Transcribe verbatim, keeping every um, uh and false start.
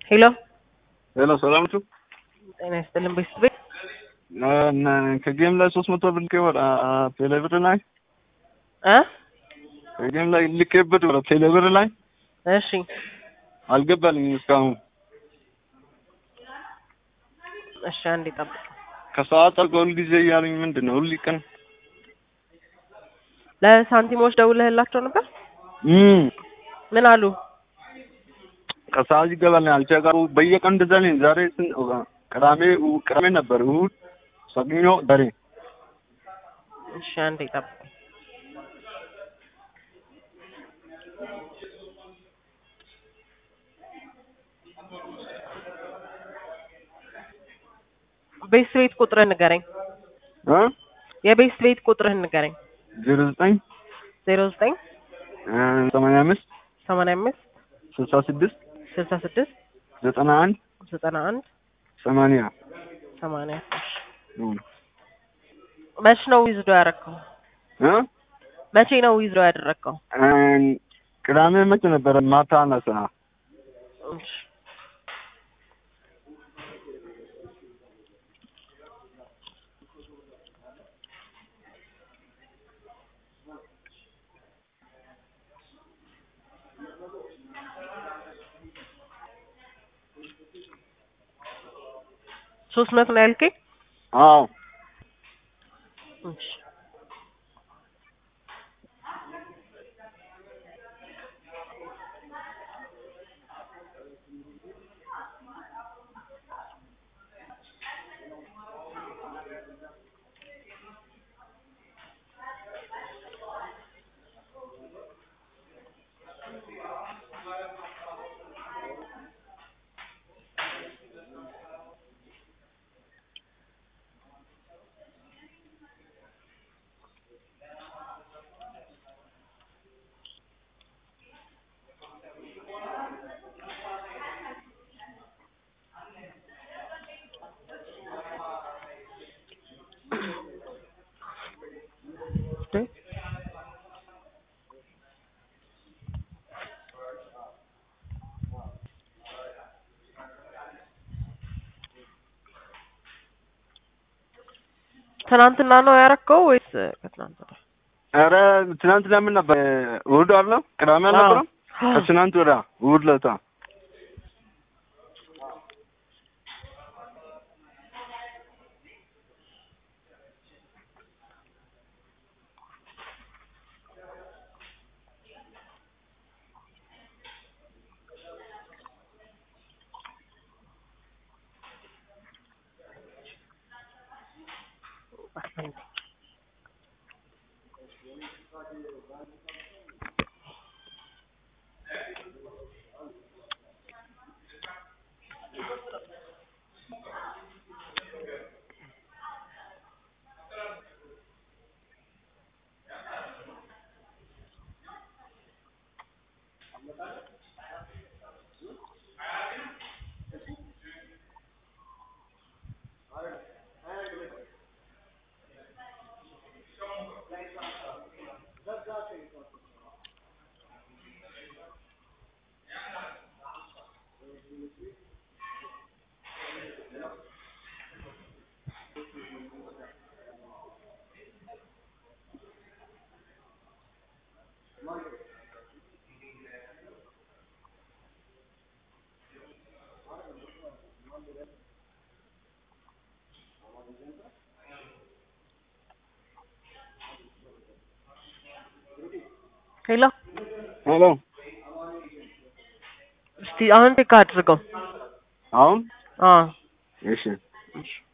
ሄሎ ሄሎ ሰላም ነው። ጤና ይስጥልን ቤተሰብ እና ከጌም ላይ ሶስት መቶ ብር ልኬ ወደ ቴሌብር ላይ እ ከጌም ላይ ልኬበት ወደ ቴሌብር ላይ እሺ አልገባልኝም እስካሁን። እሺ አንዴ ጠብቅ። ከሰዓት ሁል ጊዜ እያሉኝ ምንድን ነው ሁል ቀን ለሳንቲሞች ደውለህላቸው ነበር? እም ምን አሉ? ከሰዓት ይገባል አልቸጋሩ በየቀን እንደዛ ነኝ። ዛሬ ስን ቅዳሜ ቅዳሜ ነበር እሑድ ሰኞ ዛሬ። እሺ አንዴ ጠብቅ። ቤት ቤት ቁጥርህን ንገረኝ። እ የቤት ቤት ቁጥርህን ንገረኝ። ዜሮ ዘጠኝ ዜሮ ዘጠኝ ሰማንያ አምስት ሰማንያ አምስት ስልሳ ስድስት ስልሳ ስድስት ዘጠና አንድ ዘጠና አንድ ሰማንያ ሰማንያ። መች ነው ዊዝዶ ያደረከው? እ መቼ ነው ዊዝዶ ያደረከው? ቅዳሜ መቼ ነበረ? ማታ ነሳ። እሺ ሶስት መቶ ነው ያልከኝ? አዎ እሺ ትናንትና ነው ያረከው ወይስ ከትናንትና? ኧረ ትናንትና ምን ነበር? እሑድ አለ ቅዳሜ አልነበረም? ከትናንት ወዲያ እሑድ ዕለት ሄሎ ሄሎ እስቲ አሁን ቼክ አድርገው። አሁን አዎ እሺ እሺ